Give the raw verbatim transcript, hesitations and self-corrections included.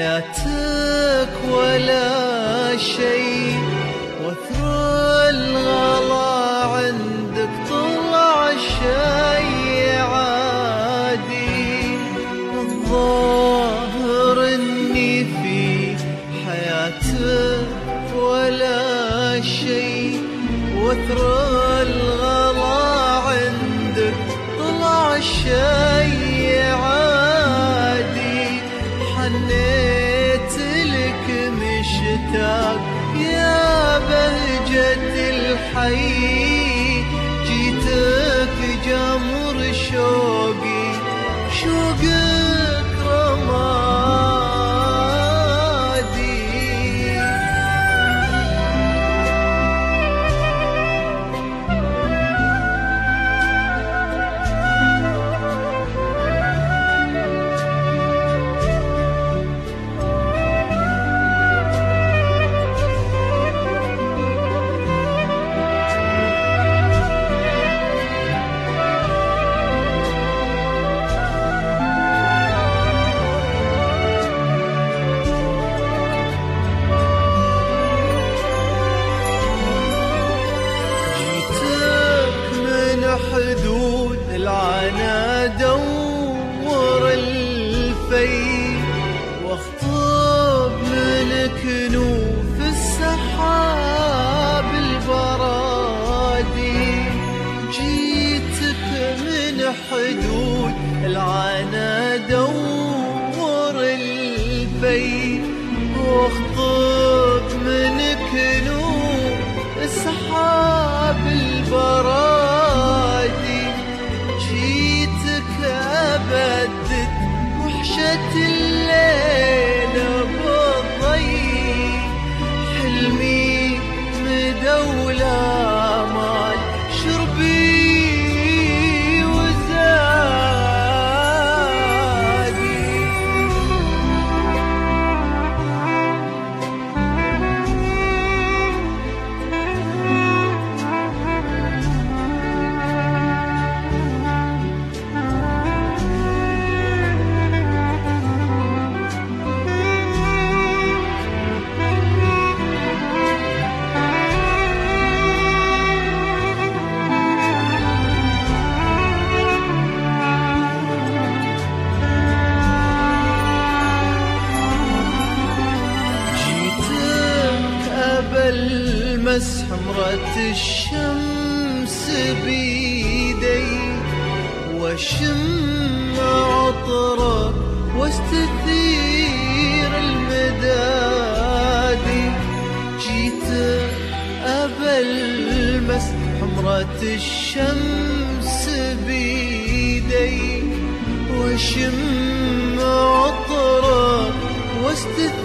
حياتك ولا شيء، وثر الغلا عندك طلع شيء عادي. الظاهر اني في حياتك ولا شيء، وثر الغلا عندك طلع شيء عادي. حنيت لك مشتاق يا بهجة الحي، جيتك جمر شوقي شوقك رمادي. حدود العنا دور الفي، واخطب من كنوف السحاب البرادي. جيتك من حدود العنا دور الفي، واخطب من كنوف السحاب البرادي. جيتك أبدد وحشة الليل بالضي، حلمي مدولة مال شربي المس حمرة الشمس بيدي، وشم عطرك واستثير المدادي. جيت أبا المس حمرة الشمس بيدي، وشم عطرك واستثير